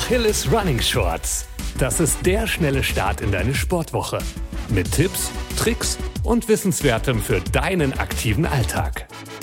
Achilles Running Shorts. Das ist der schnelle Start in deine Sportwoche. Mit Tipps, Tricks und Wissenswertem für deinen aktiven Alltag.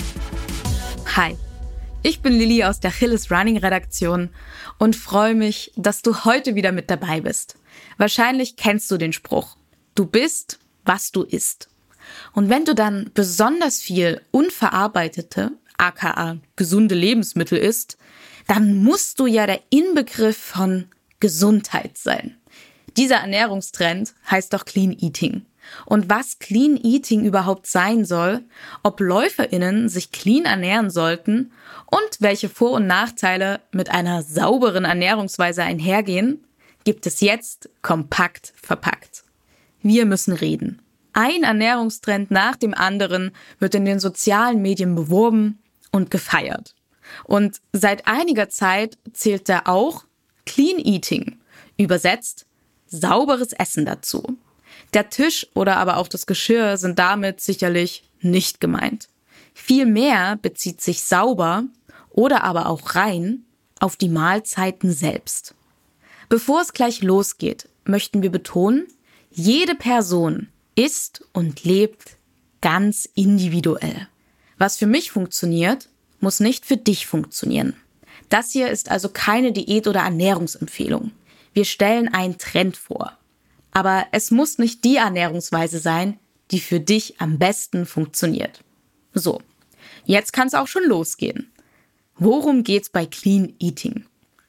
Hi, ich bin Lilly aus der Achilles Running Redaktion und freue mich, dass du heute wieder mit dabei bist. Wahrscheinlich kennst du den Spruch: Du bist, was du isst. Und wenn du dann besonders viel unverarbeitete, aka gesunde Lebensmittel isst, dann musst du ja der Inbegriff von Gesundheit sein. Dieser Ernährungstrend heißt doch Clean Eating. Und was Clean Eating überhaupt sein soll, ob LäuferInnen sich clean ernähren sollten und welche Vor- und Nachteile mit einer sauberen Ernährungsweise einhergehen, gibt es jetzt kompakt verpackt. Wir müssen reden. Ein Ernährungstrend nach dem anderen wird in den sozialen Medien beworben und gefeiert. Und seit einiger Zeit zählt da auch Clean Eating, übersetzt sauberes Essen dazu. Der Tisch oder aber auch das Geschirr sind damit sicherlich nicht gemeint. Vielmehr bezieht sich sauber oder aber auch rein auf die Mahlzeiten selbst. Bevor es gleich losgeht, möchten wir betonen, jede Person isst und lebt ganz individuell. Was für mich funktioniert, muss nicht für dich funktionieren. Das hier ist also keine Diät- oder Ernährungsempfehlung. Wir stellen einen Trend vor. Aber es muss nicht die Ernährungsweise sein, die für dich am besten funktioniert. So, jetzt kann es auch schon losgehen. Worum geht's bei Clean Eating?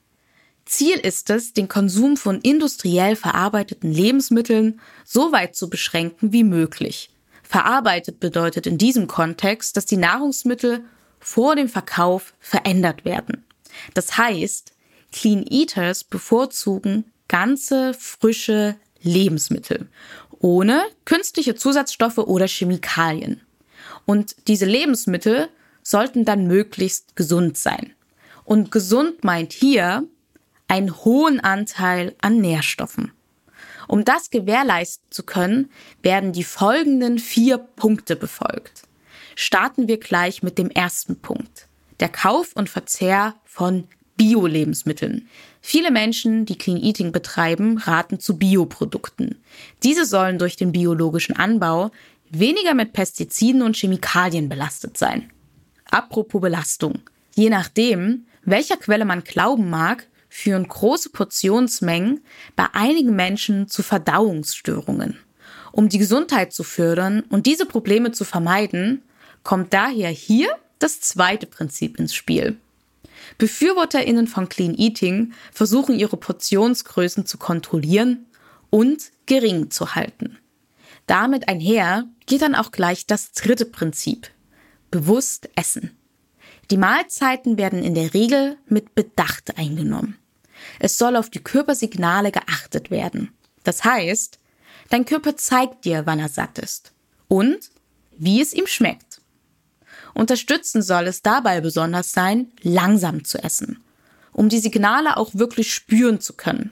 Ziel ist es, den Konsum von industriell verarbeiteten Lebensmitteln so weit zu beschränken wie möglich. Verarbeitet bedeutet in diesem Kontext, dass die Nahrungsmittel vor dem Verkauf verändert werden. Das heißt, Clean Eaters bevorzugen ganze, frische Lebensmittel, ohne künstliche Zusatzstoffe oder Chemikalien. Und diese Lebensmittel sollten dann möglichst gesund sein. Und gesund meint hier einen hohen Anteil an Nährstoffen. Um das gewährleisten zu können, werden die folgenden 4 Punkte befolgt. Starten wir gleich mit dem ersten Punkt: der Kauf und Verzehr von Bio-Lebensmitteln. Viele Menschen, die Clean Eating betreiben, raten zu Bioprodukten. Diese sollen durch den biologischen Anbau weniger mit Pestiziden und Chemikalien belastet sein. Apropos Belastung. Je nachdem, welcher Quelle man glauben mag, führen große Portionsmengen bei einigen Menschen zu Verdauungsstörungen. Um die Gesundheit zu fördern und diese Probleme zu vermeiden, kommt daher hier das zweite Prinzip ins Spiel. BefürworterInnen von Clean Eating versuchen, ihre Portionsgrößen zu kontrollieren und gering zu halten. Damit einher geht dann auch gleich das dritte Prinzip: bewusst essen. Die Mahlzeiten werden in der Regel mit Bedacht eingenommen. Es soll auf die Körpersignale geachtet werden. Das heißt, dein Körper zeigt dir, wann er satt ist und wie es ihm schmeckt. Unterstützen soll es dabei besonders sein, langsam zu essen, um die Signale auch wirklich spüren zu können.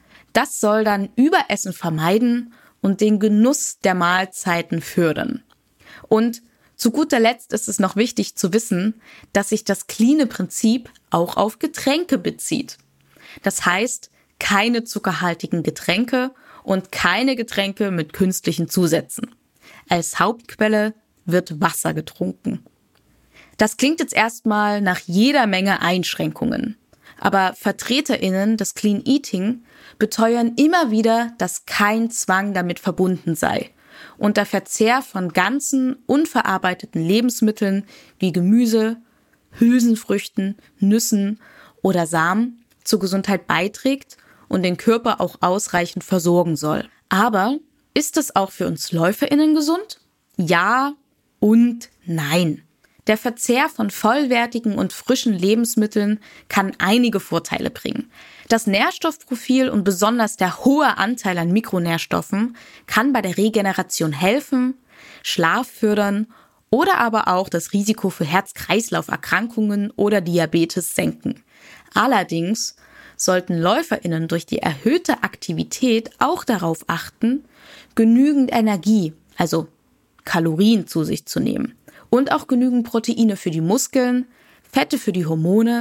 Das soll dann Überessen vermeiden und den Genuss der Mahlzeiten fördern. Und zu guter Letzt ist es noch wichtig zu wissen, dass sich das Clean-Prinzip auch auf Getränke bezieht. Das heißt, keine zuckerhaltigen Getränke und keine Getränke mit künstlichen Zusätzen. Als Hauptquelle wird Wasser getrunken. Das klingt jetzt erstmal nach jeder Menge Einschränkungen. Aber VertreterInnen des Clean Eating beteuern immer wieder, dass kein Zwang damit verbunden sei und der Verzehr von ganzen, unverarbeiteten Lebensmitteln wie Gemüse, Hülsenfrüchten, Nüssen oder Samen zur Gesundheit beiträgt und den Körper auch ausreichend versorgen soll. Aber ist es auch für uns LäuferInnen gesund? Ja und nein. Der Verzehr von vollwertigen und frischen Lebensmitteln kann einige Vorteile bringen. Das Nährstoffprofil und besonders der hohe Anteil an Mikronährstoffen kann bei der Regeneration helfen, Schlaf fördern oder aber auch das Risiko für Herz-Kreislauf-Erkrankungen oder Diabetes senken. Allerdings sollten LäuferInnen durch die erhöhte Aktivität auch darauf achten, genügend Energie, also Kalorien zu sich zu nehmen und auch genügend Proteine für die Muskeln, Fette für die Hormone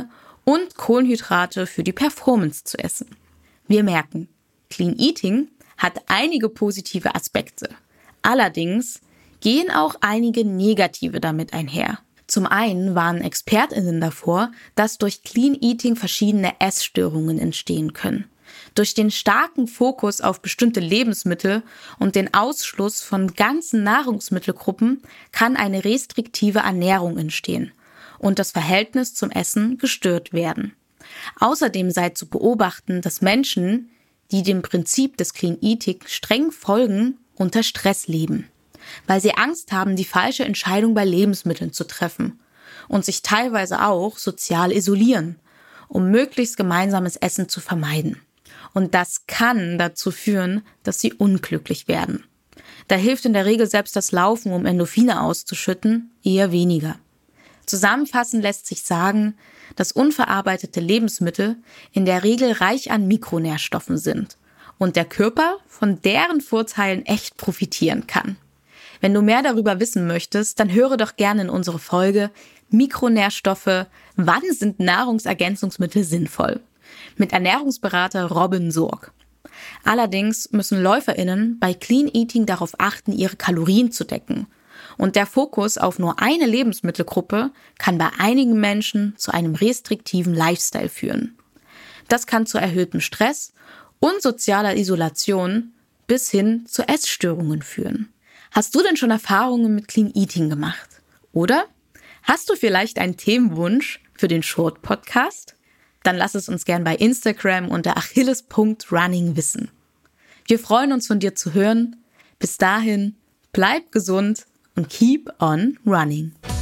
und Kohlenhydrate für die Performance zu essen. Wir merken, Clean Eating hat einige positive Aspekte. Allerdings gehen auch einige negative damit einher. Zum einen warnen ExpertInnen davor, dass durch Clean Eating verschiedene Essstörungen entstehen können. Durch den starken Fokus auf bestimmte Lebensmittel und den Ausschluss von ganzen Nahrungsmittelgruppen kann eine restriktive Ernährung entstehen und das Verhältnis zum Essen gestört werden. Außerdem sei zu beobachten, dass Menschen, die dem Prinzip des Clean Eating streng folgen, unter Stress leben, weil sie Angst haben, die falsche Entscheidung bei Lebensmitteln zu treffen und sich teilweise auch sozial isolieren, um möglichst gemeinsames Essen zu vermeiden. Und das kann dazu führen, dass sie unglücklich werden. Da hilft in der Regel selbst das Laufen, um Endorphine auszuschütten, eher weniger. Zusammenfassend lässt sich sagen, dass unverarbeitete Lebensmittel in der Regel reich an Mikronährstoffen sind und der Körper von deren Vorteilen echt profitieren kann. Wenn du mehr darüber wissen möchtest, dann höre doch gerne in unsere Folge Mikronährstoffe, wann sind Nahrungsergänzungsmittel sinnvoll? Mit Ernährungsberater Robin Sorg. Allerdings müssen LäuferInnen bei Clean Eating darauf achten, ihre Kalorien zu decken. Und der Fokus auf nur eine Lebensmittelgruppe kann bei einigen Menschen zu einem restriktiven Lifestyle führen. Das kann zu erhöhtem Stress und sozialer Isolation bis hin zu Essstörungen führen. Hast du denn schon Erfahrungen mit Clean Eating gemacht? Oder hast du vielleicht einen Themenwunsch für den Short-Podcast? Dann lass es uns gern bei Instagram unter achilles.running wissen. Wir freuen uns, von dir zu hören. Bis dahin, bleib gesund und keep on running.